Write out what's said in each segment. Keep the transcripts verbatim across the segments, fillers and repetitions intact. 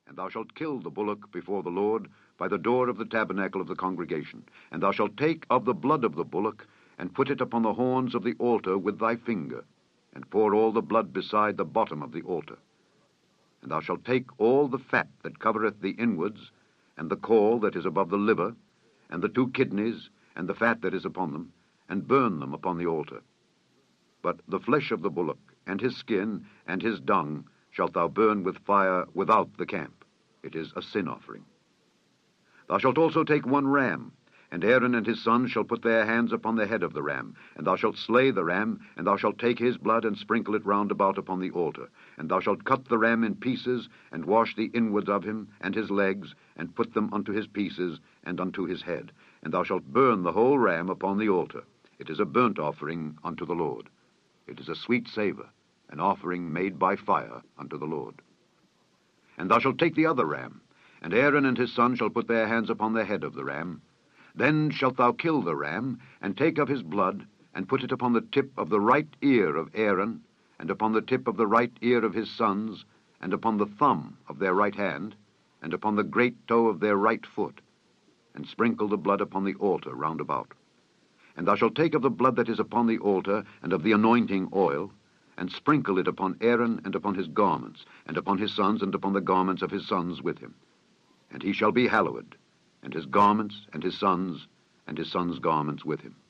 And thou shalt kill the bullock before the Lord by the door of the tabernacle of the congregation. And thou shalt take of the blood of the bullock, and put it upon the horns of the altar with thy finger, and pour all the blood beside the bottom of the altar. And thou shalt take all the fat that covereth the inwards, and the caul that is above the liver, and the two kidneys, and the fat that is upon them, and burn them upon the altar. But the flesh of the bullock, and his skin, and his dung, shalt thou burn with fire without the camp. It is a sin offering. Thou shalt also take one ram, and Aaron and his sons shall put their hands upon the head of the ram. And thou shalt slay the ram, and thou shalt take his blood, and sprinkle it round about upon the altar. And thou shalt cut the ram in pieces, and wash the inwards of him, and his legs, and put them unto his pieces, and unto his head. And thou shalt burn the whole ram upon the altar. It is a burnt offering unto the Lord. It is a sweet savour, an offering made by fire unto the Lord. And thou shalt take the other ram, and Aaron and his son shall put their hands upon the head of the ram. Then shalt thou kill the ram, and take of his blood, and put it upon the tip of the right ear of Aaron, and upon the tip of the right ear of his sons, and upon the thumb of their right hand, and upon the great toe of their right foot, and sprinkle the blood upon the altar round about. And thou shalt take of the blood that is upon the altar, and of the anointing oil, and sprinkle it upon Aaron and upon his garments, and upon his sons, and upon the garments of his sons with him. And he shall be hallowed, and his garments, and his sons, and his sons' garments with him.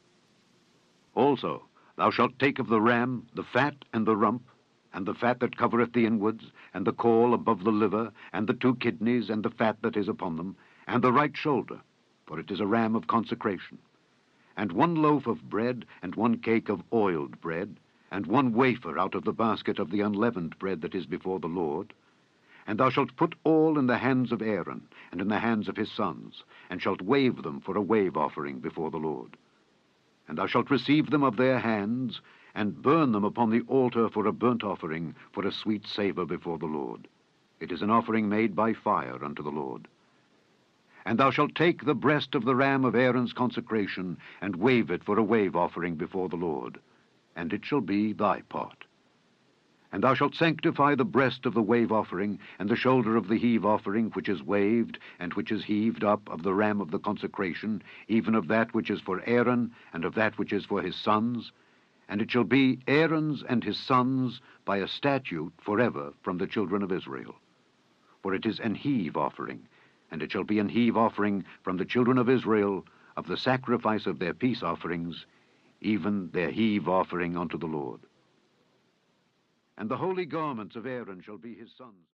Also thou shalt take of the ram the fat and the rump, and the fat that covereth the inwards, and the caul above the liver, and the two kidneys, and the fat that is upon them, and the right shoulder, for it is a ram of consecration. And one loaf of bread, and one cake of oiled bread, and one wafer out of the basket of the unleavened bread that is before the Lord. And thou shalt put all in the hands of Aaron, and in the hands of his sons, and shalt wave them for a wave offering before the Lord. And thou shalt receive them of their hands, and burn them upon the altar for a burnt offering, for a sweet savour before the Lord. It is an offering made by fire unto the Lord. And thou shalt take the breast of the ram of Aaron's consecration, and wave it for a wave offering before the Lord, and it shall be thy part. And thou shalt sanctify the breast of the wave offering, and the shoulder of the heave offering, which is waved, and which is heaved up, of the ram of the consecration, even of that which is for Aaron, and of that which is for his sons. And it shall be Aaron's and his sons by a statute forever from the children of Israel. For it is an heave offering, and it shall be an heave offering from the children of Israel of the sacrifice of their peace offerings, even their heave offering unto the Lord. And the holy garments of Aaron shall be his sons.